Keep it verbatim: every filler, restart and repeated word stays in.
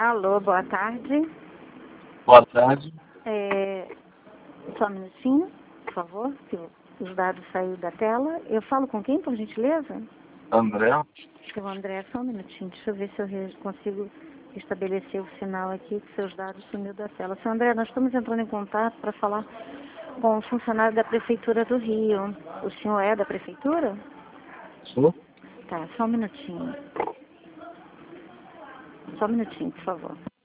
Alô, boa tarde. Boa tarde. É, só um minutinho, por favor, que os dados saíram da tela. Eu falo com quem, por gentileza? André. Seu André, só um minutinho, deixa eu ver se eu re- consigo estabelecer o sinal aqui, que seus dados sumiu da tela. Seu André, nós estamos entrando em contato para falar com o funcionário da Prefeitura do Rio. O senhor é da Prefeitura? Sou? Tá, só um minutinho. Só um minutinho, por favor.